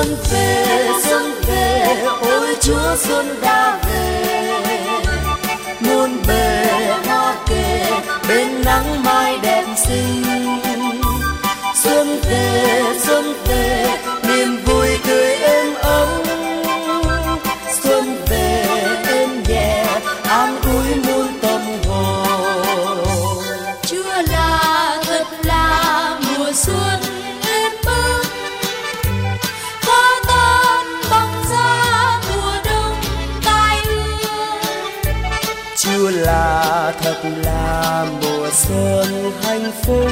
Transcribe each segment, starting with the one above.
Xuân về, ôi Chúa xuân đã về. Muôn bề hoa kề, bên nắng mai đẹp xinh. Xuân về, niềm vui tươi êm ấm. Xuân về êm nhẹ, an ủi muôn tâm hồn. Chúa là thật là mùa xuân êm ấm, phá tan băng giá mùa đông tai ương. Chúa là thật là mùa xuân hạnh phúc,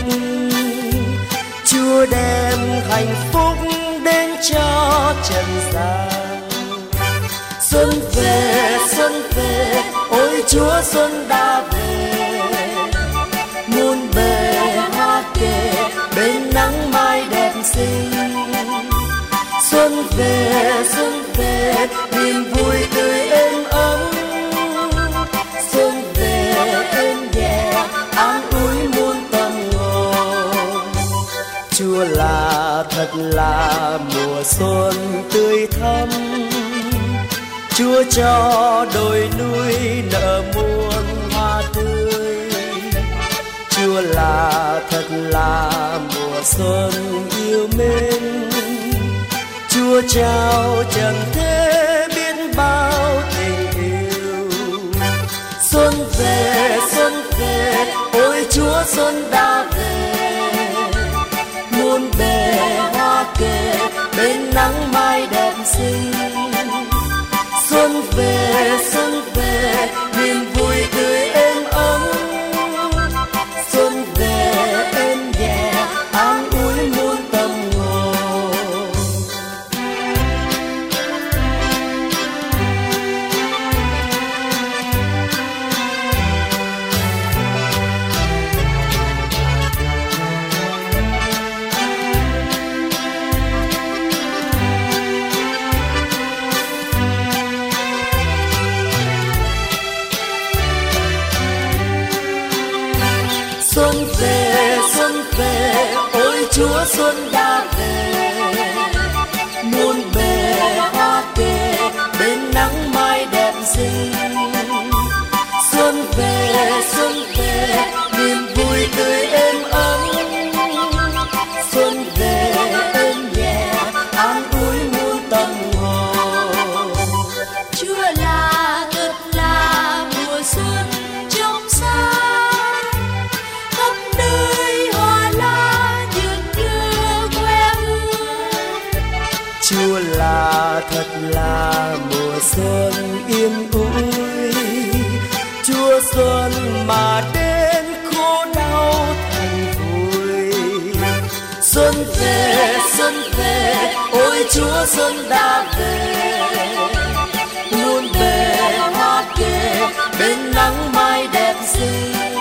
Chúa đem hạnh phúc đến cho trần gian. Xuân về, ôi Chúa xuân đã về. Muôn bề hoa kề, bên nắng mai đẹp xinh. Xuân về, niềm vui tươi êm ấm. Xuân về êm nhẹ, an ủi muôn tâm hồn. Chúa là thật là mùa xuân tươi thắm, Chúa cho đồi núi nở muôn hoa tươi. Chúa là thật là mùa xuân yêu mến, Chúa trao trần thế biết bao tình yêu. Xuân về, ôi Chúa xuân đã về. Muôn bề hoa kề, bên nắng mai đẹp xinh. Xuân về, niềm vui tươi êm ấm. Xuân về êm nhẹ, an ủi muôn tâm hồn. Xuân về, ôi Chúa xuân đã về. Muôn bề hoa kề, bên nắng mai đẹp xinh. Xuân về, niềm vui tươi êm ấm. Xuân về êm nhẹ, an ủi muôn tâm hồn. Chúa là thật là mùa xuân trong xanh, khắp nơi hoa lá dường như que hương. Chúa là thật là mùa xuân yên ủi, Chúa xuân mà đến khổ đau thành vui. Xuân về, ôi Chúa xuân đã về. Muôn bề hoa kề, bên nắng mai đẹp xinh.